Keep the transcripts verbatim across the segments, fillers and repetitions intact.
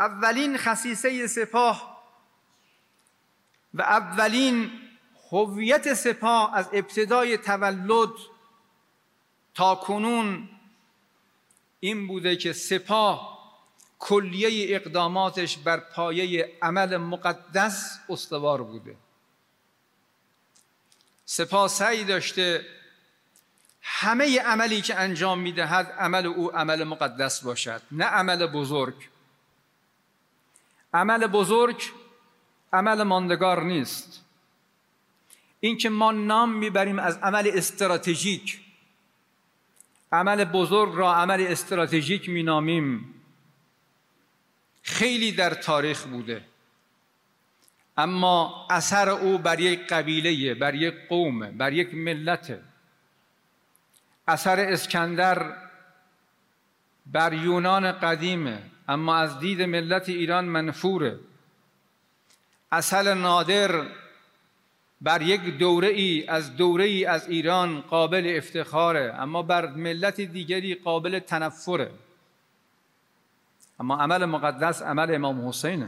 اولین خصیصه سپاه و اولین هویت سپاه از ابتدای تولد تا کنون این بوده که سپاه کلیه اقداماتش بر پایه عمل مقدس استوار بوده. سپاه سعی داشته همه عملی که انجام میدهد عمل او عمل مقدس باشد، نه عمل بزرگ. عمل بزرگ عمل ماندگار نیست. این که ما نام میبریم از عمل استراتژیک، عمل بزرگ را عمل استراتژیک مینامیم، خیلی در تاریخ بوده، اما اثر او بر یک قبیله، بر یک قوم، بر یک ملت. اثر اسکندر بر یونان قدیمه، اما از دید ملت ایران منفوره. اثر نادر بر یک دوره ای از دوره ای از ایران قابل افتخاره، اما بر ملت دیگری قابل تنفره. اما عمل مقدس عمل امام حسینه،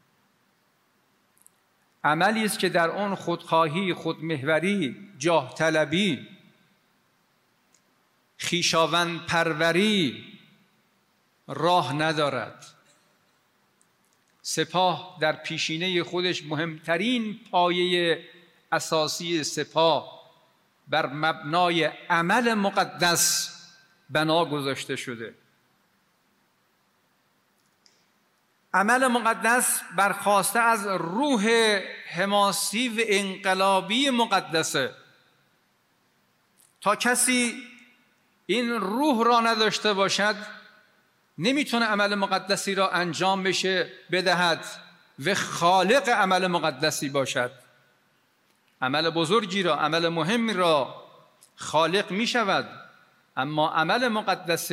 عملی است که در آن خودخواهی، خودمحوری، جاه طلبی، خویشاوند پروری راه ندارد. سپاه در پیشینه خودش مهمترین پایه اساسی سپاه بر مبنای عمل مقدس بنا گذاشته شده. عمل مقدس برخواسته از روح حماسی و انقلابی مقدسه. تا کسی این روح را نداشته باشد نمیتونه عمل مقدسی را انجام بشه بدهد و خالق عمل مقدسی باشد. عمل بزرگی را، عمل مهمی را خالق می شود، اما عمل مقدس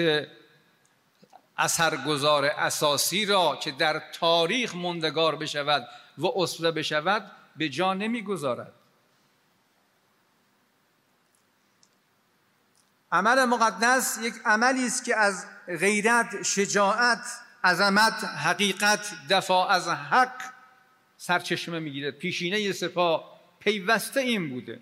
اثرگذار اساسی را که در تاریخ ماندگار بشود و اسوه بشود به جا نمی گذارد. عمل مقدس یک عملی است که از غیرت، شجاعت، عظمت، حقیقت، دفاع از حق سرچشمه میگیره. پیشینه سپاه پیوسته این بوده.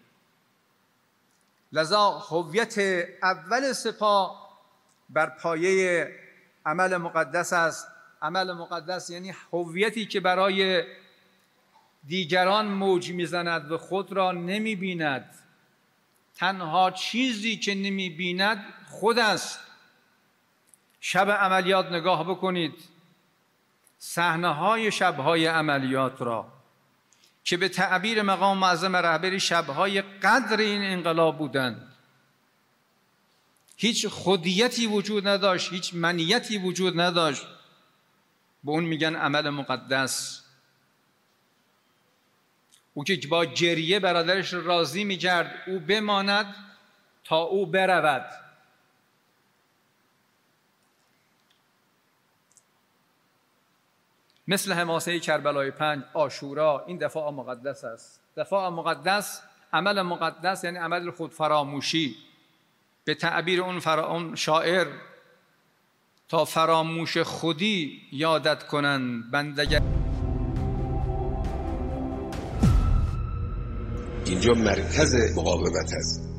لذا هویت اول سپاه بر پایه عمل مقدس است. عمل مقدس یعنی هویتی که برای دیگران موج میزند و خود را نمیبیند. تنها چیزی که نمیبیند خود است. شب عملیات نگاه بکنید، صحنه‌های شب‌های عملیات را که به تعبیر مقام معظم رهبری شب‌های قدر این انقلاب بودند. هیچ خودیتی وجود نداشت، هیچ منیتی وجود نداشت. به اون میگن عمل مقدس. او که با گریه برادرش راضی می‌کرد او بماند تا او برود. مثل حماسه کربلای پنج، عاشورا، این دفاع مقدس است. دفاع مقدس، عمل مقدس یعنی عمل خودفراموشی. به تعبیر اون, فرا... اون شاعر تا فراموش خودی یادت کنن بندگر. اینجا مرکز مقاومت است.